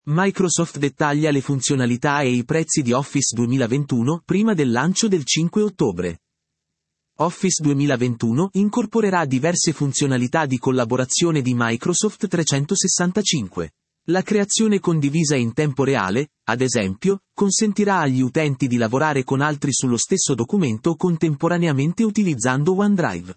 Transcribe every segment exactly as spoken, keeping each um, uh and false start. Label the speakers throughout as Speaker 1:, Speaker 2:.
Speaker 1: Microsoft dettaglia le funzionalità e i prezzi di Office duemilaventuno prima del lancio del cinque ottobre. Office duemilaventuno incorporerà diverse funzionalità di collaborazione di Microsoft trecentosessantacinque. La creazione condivisa in tempo reale, ad esempio, consentirà agli utenti di lavorare con altri sullo stesso documento contemporaneamente utilizzando OneDrive.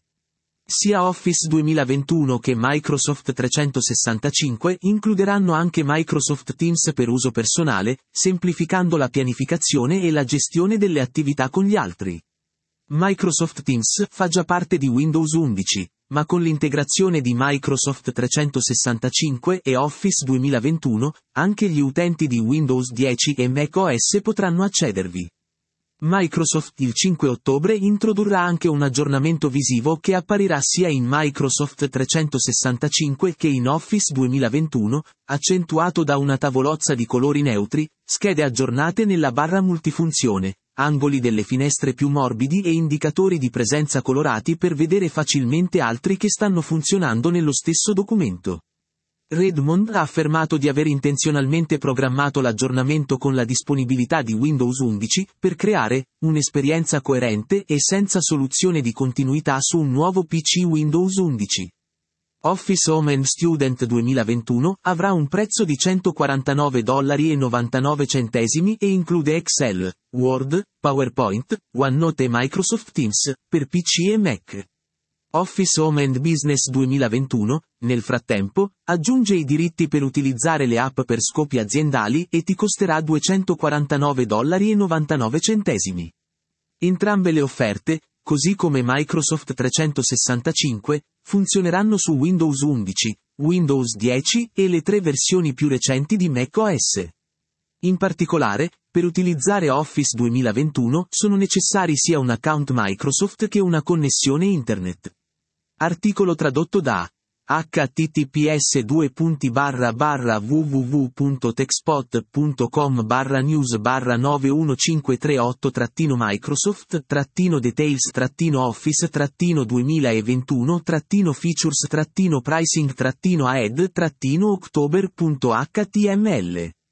Speaker 1: Sia Office duemilaventuno che Microsoft trecentosessantacinque includeranno anche Microsoft Teams per uso personale, semplificando la pianificazione e la gestione delle attività con gli altri. Microsoft Teams fa già parte di Windows undici, ma con l'integrazione di Microsoft trecentosessantacinque e Office duemilaventuno, anche gli utenti di Windows dieci e macOS potranno accedervi. Microsoft il cinque ottobre introdurrà anche un aggiornamento visivo che apparirà sia in Microsoft trecentosessantacinque che in Office duemilaventuno, accentuato da una tavolozza di colori neutri, schede aggiornate nella barra multifunzione, angoli delle finestre più morbidi e indicatori di presenza colorati per vedere facilmente altri che stanno funzionando nello stesso documento. Redmond ha affermato di aver intenzionalmente programmato l'aggiornamento con la disponibilità di Windows undici, per creare un'esperienza coerente e senza soluzione di continuità su un nuovo P C Windows undici. Office Home and Student duemilaventuno avrà un prezzo di centoquarantanove dollari e novantanove centesimi e include Excel, Word, PowerPoint, OneNote e Microsoft Teams, per P C e Mac. Office Home and Business duemilaventuno, nel frattempo, aggiunge i diritti per utilizzare le app per scopi aziendali e ti costerà duecentoquarantanove dollari e novantanove centesimi. Entrambe le offerte, così come Microsoft trecentosessantacinque, funzioneranno su Windows undici, Windows dieci e le tre versioni più recenti di macOS. In particolare, per utilizzare Office duemilaventuno sono necessari sia un account Microsoft che una connessione Internet. Articolo tradotto da h t t p s due punti barra barra w w w punto techspot punto com barra news barra nove uno cinque tre otto trattino Microsoft trattino details trattino Office trattino duemilaventuno trattino features trattino pricing trattino aed trattino october punto h t m l